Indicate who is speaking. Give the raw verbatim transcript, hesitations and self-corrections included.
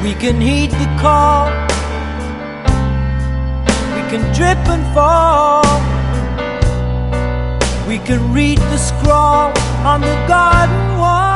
Speaker 1: We can heed the call, we can trip and fall, we can read the scrawl on the garden wall.